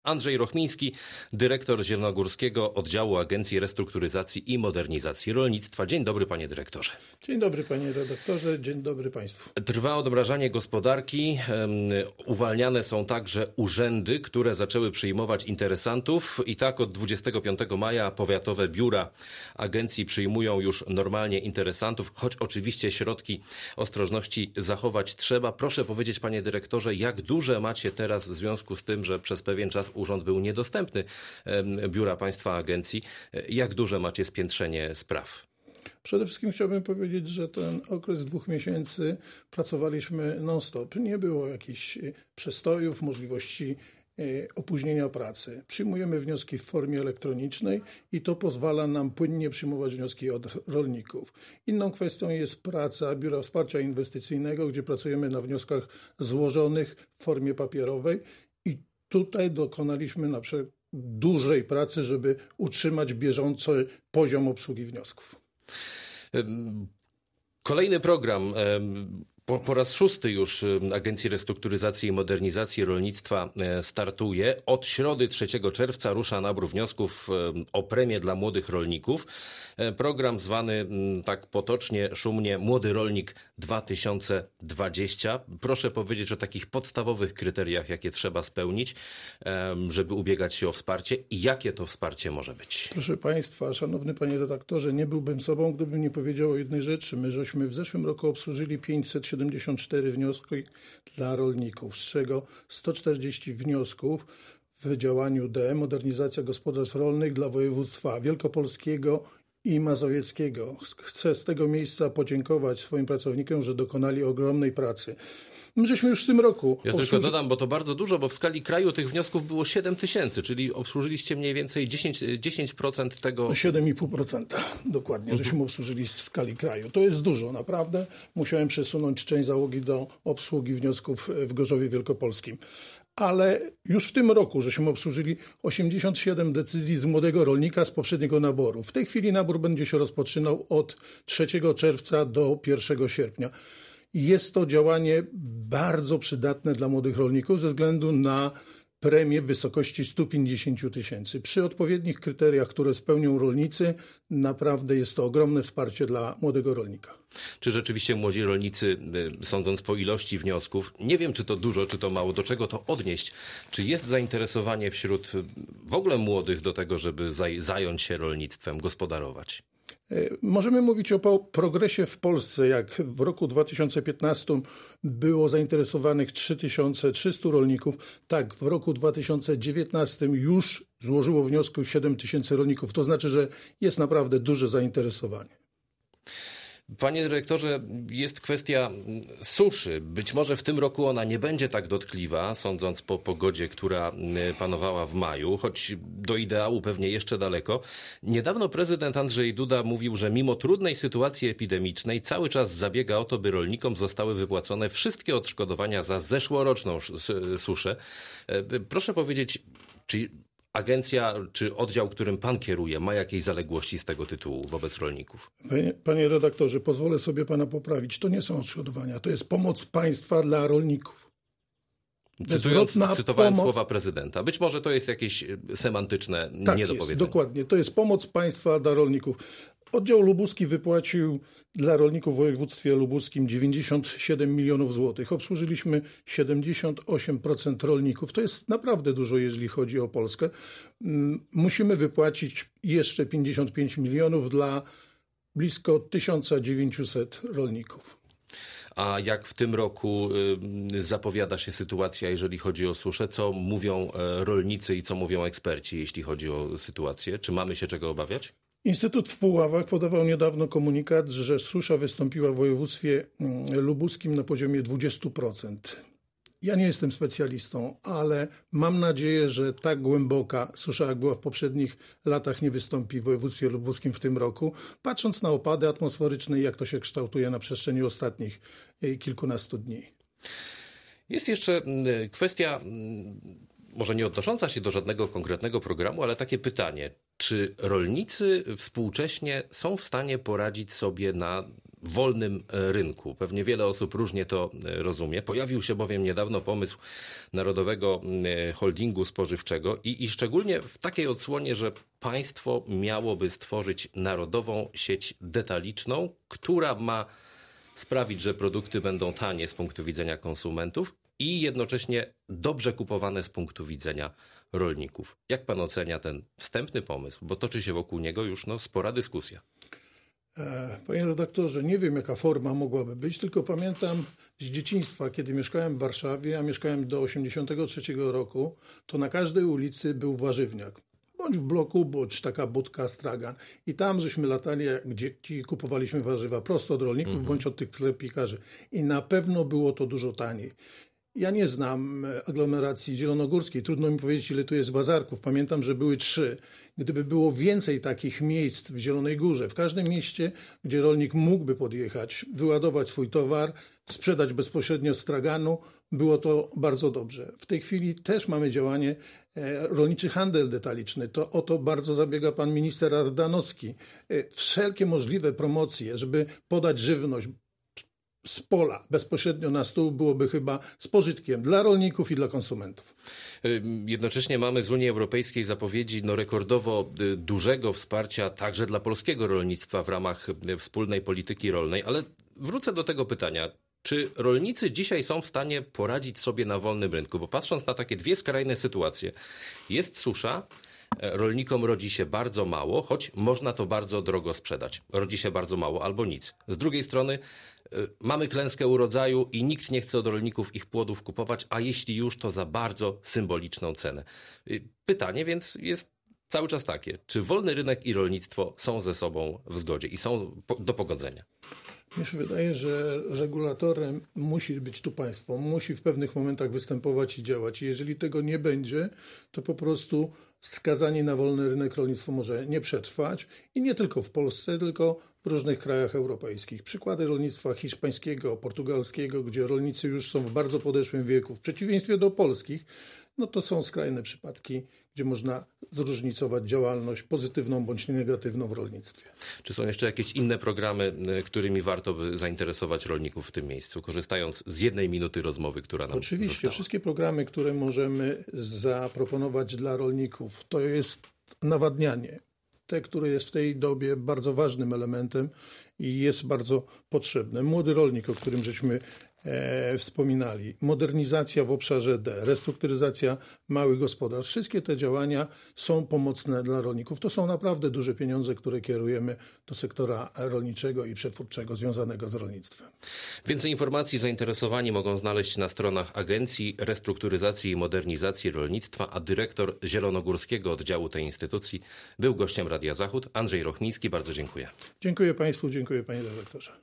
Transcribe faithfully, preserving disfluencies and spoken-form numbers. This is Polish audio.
Andrzej Rochmiński, dyrektor Zielonogórskiego Oddziału Agencji Restrukturyzacji i Modernizacji Rolnictwa. Dzień dobry, panie dyrektorze. Dzień dobry, panie redaktorze. Dzień dobry państwu. Trwa odmrażanie gospodarki. Uwalniane są także urzędy, które zaczęły przyjmować interesantów. I tak od dwudziestego piątego maja powiatowe biura agencji przyjmują już normalnie interesantów, choć oczywiście środki ostrożności zachować trzeba. Proszę powiedzieć, panie dyrektorze, jak duże macie teraz w związku z tym, że przez pewien czas urząd był niedostępny, biura państwa agencji, jak duże macie spiętrzenie spraw? Przede wszystkim chciałbym powiedzieć, że ten okres dwóch miesięcy pracowaliśmy non-stop. Nie było jakichś przestojów, możliwości opóźnienia pracy. Przyjmujemy wnioski w formie elektronicznej i to pozwala nam płynnie przyjmować wnioski od rolników. Inną kwestią jest praca Biura Wsparcia Inwestycyjnego, gdzie pracujemy na wnioskach złożonych w formie papierowej i tutaj dokonaliśmy na przykład dużej pracy, żeby utrzymać bieżący poziom obsługi wniosków. Kolejny program. Po, po raz szósty już Agencji Restrukturyzacji i Modernizacji Rolnictwa startuje. Od środy trzeciego czerwca rusza nabór wniosków o premię dla młodych rolników. Program zwany tak potocznie, szumnie Młody Rolnik dwa tysiące dwudziesty. Proszę powiedzieć o takich podstawowych kryteriach, jakie trzeba spełnić, żeby ubiegać się o wsparcie i jakie to wsparcie może być. Czproszę państwa, szanowny panie redaktorze, nie byłbym sobą, gdybym nie powiedział o jednej rzeczy. My żeśmy w zeszłym roku obsłużyli pięćset siedemdziesiąt cztery wnioski dla rolników, z czego sto czterdzieści wniosków w działaniu D, modernizacja gospodarstw rolnych dla województwa wielkopolskiego i mazowieckiego. Chcę z tego miejsca podziękować swoim pracownikom, że dokonali ogromnej pracy. My żeśmy już w tym roku... Ja obsłuży... tylko dodam, bo to bardzo dużo, bo w skali kraju tych wniosków było siedem tysięcy, czyli obsłużyliście mniej więcej dziesięć procent tego... siedem i pół procent dokładnie, żeśmy mhm. obsłużyli w skali kraju. To jest dużo, naprawdę. Musiałem przesunąć część załogi do obsługi wniosków w Gorzowie Wielkopolskim. Ale już w tym roku żeśmy obsłużyli osiemdziesiąt siedem decyzji z młodego rolnika z poprzedniego naboru. W tej chwili nabór będzie się rozpoczynał od trzeciego czerwca do pierwszego sierpnia. Jest to działanie bardzo przydatne dla młodych rolników ze względu na premię w wysokości sto pięćdziesiąt tysięcy. Przy odpowiednich kryteriach, które spełnią rolnicy, naprawdę jest to ogromne wsparcie dla młodego rolnika. Czy rzeczywiście młodzi rolnicy, sądząc po ilości wniosków, nie wiem czy to dużo, czy to mało, do czego to odnieść, czy jest zainteresowanie wśród w ogóle młodych do tego, żeby zająć się rolnictwem, gospodarować? Możemy mówić o progresie w Polsce. Jak w roku dwa tysiące piętnastym było zainteresowanych trzy tysiące trzysta rolników, tak w roku dwa tysiące dziewiętnastym już złożyło wniosku siedem tysięcy rolników. To znaczy, że jest naprawdę duże zainteresowanie. Panie dyrektorze, jest kwestia suszy. Być może w tym roku ona nie będzie tak dotkliwa, sądząc po pogodzie, która panowała w maju, choć do ideału pewnie jeszcze daleko. Niedawno prezydent Andrzej Duda mówił, że mimo trudnej sytuacji epidemicznej cały czas zabiega o to, by rolnikom zostały wypłacone wszystkie odszkodowania za zeszłoroczną suszę. Proszę powiedzieć, czy agencja czy oddział, którym pan kieruje, ma jakieś zaległości z tego tytułu wobec rolników? Panie, panie redaktorze, pozwolę sobie pana poprawić. To nie są odszkodowania, to jest pomoc państwa dla rolników. Cytując, cytowałem pomoc... słowa prezydenta. Być może to jest jakieś semantyczne tak niedopowiedzenie. Jest, dokładnie. To jest pomoc państwa dla rolników. Oddział lubuski wypłacił dla rolników w województwie lubuskim dziewięćdziesiąt siedem milionów złotych. Obsłużyliśmy siedemdziesiąt osiem procent rolników. To jest naprawdę dużo, jeżeli chodzi o Polskę. Musimy wypłacić jeszcze pięćdziesiąt pięć milionów dla blisko tysiąc dziewięćset rolników. A jak w tym roku zapowiada się sytuacja, jeżeli chodzi o suszę? Co mówią rolnicy i co mówią eksperci, jeśli chodzi o sytuację? Czy mamy się czego obawiać? Instytut w Puławach podawał niedawno komunikat, że susza wystąpiła w województwie lubuskim na poziomie dwadzieścia procent. Ja nie jestem specjalistą, ale mam nadzieję, że tak głęboka susza, jak była w poprzednich latach, nie wystąpi w województwie lubuskim w tym roku, patrząc na opady atmosferyczne i jak to się kształtuje na przestrzeni ostatnich kilkunastu dni. Jest jeszcze kwestia, może nie odnosząca się do żadnego konkretnego programu, ale takie pytanie. Czy rolnicy współcześnie są w stanie poradzić sobie na wolnym rynku. Pewnie wiele osób różnie to rozumie. Pojawił się bowiem niedawno pomysł Narodowego Holdingu Spożywczego i, i szczególnie w takiej odsłonie, że państwo miałoby stworzyć narodową sieć detaliczną, która ma sprawić, że produkty będą tanie z punktu widzenia konsumentów i jednocześnie dobrze kupowane z punktu widzenia rolników. Jak pan ocenia ten wstępny pomysł? Bo toczy się wokół niego już no, spora dyskusja. Panie redaktorze, nie wiem jaka forma mogłaby być, tylko pamiętam z dzieciństwa, kiedy mieszkałem w Warszawie, a mieszkałem do osiemdziesiątego trzeciego roku, to na każdej ulicy był warzywniak. Bądź w bloku, bądź taka budka, stragan. I tam żeśmy latali, jak dzieci, kupowaliśmy warzywa prosto od rolników, mhm. bądź od tych sklepikarzy. I na pewno było to dużo taniej. Ja nie znam aglomeracji zielonogórskiej. Trudno mi powiedzieć, ile tu jest bazarków. Pamiętam, że były trzy. Gdyby było więcej takich miejsc w Zielonej Górze, w każdym mieście, gdzie rolnik mógłby podjechać, wyładować swój towar, sprzedać bezpośrednio z straganu, było to bardzo dobrze. W tej chwili też mamy działanie rolniczy handel detaliczny. To o to bardzo zabiega pan minister Ardanowski. Wszelkie możliwe promocje, żeby podać żywność z pola bezpośrednio na stół, byłoby chyba z pożytkiem dla rolników i dla konsumentów. Jednocześnie mamy z Unii Europejskiej zapowiedzi no, rekordowo dużego wsparcia także dla polskiego rolnictwa w ramach wspólnej polityki rolnej, ale wrócę do tego pytania. Czy rolnicy dzisiaj są w stanie poradzić sobie na wolnym rynku? Bo patrząc na takie dwie skrajne sytuacje, jest susza, rolnikom rodzi się bardzo mało, choć można to bardzo drogo sprzedać. Rodzi się bardzo mało albo nic. Z drugiej strony mamy klęskę urodzaju i nikt nie chce od rolników ich płodów kupować, a jeśli już, to za bardzo symboliczną cenę. Pytanie więc jest cały czas takie, czy wolny rynek i rolnictwo są ze sobą w zgodzie i są do pogodzenia? Mi się wydaje, że regulatorem musi być tu państwo, musi w pewnych momentach występować i działać. I jeżeli tego nie będzie, to po prostu skazanie na wolny rynek rolnictwo może nie przetrwać i nie tylko w Polsce, tylko w różnych krajach europejskich. Przykłady rolnictwa hiszpańskiego, portugalskiego, gdzie rolnicy już są w bardzo podeszłym wieku, w przeciwieństwie do polskich, no to są skrajne przypadki, gdzie można zróżnicować działalność pozytywną bądź negatywną w rolnictwie. Czy są jeszcze jakieś inne programy, którymi warto by zainteresować rolników w tym miejscu, korzystając z jednej minuty rozmowy, która nam Oczywiście, została? Wszystkie programy, które możemy zaproponować dla rolników, to jest nawadnianie. Te, które jest w tej dobie bardzo ważnym elementem i jest bardzo potrzebne. Młody rolnik, o którym żeśmy e, wspominali, modernizacja w obszarze D, restrukturyzacja małych gospodarstw. Wszystkie te działania są pomocne dla rolników. To są naprawdę duże pieniądze, które kierujemy do sektora rolniczego i przetwórczego związanego z rolnictwem. Więcej informacji zainteresowani mogą znaleźć na stronach Agencji Restrukturyzacji i Modernizacji Rolnictwa, a dyrektor Zielonogórskiego Oddziału tej instytucji był gościem Radia Zachód. Andrzej Rochmiński, bardzo dziękuję. Dziękuję Państwu, dziękuję Panie Redaktorze.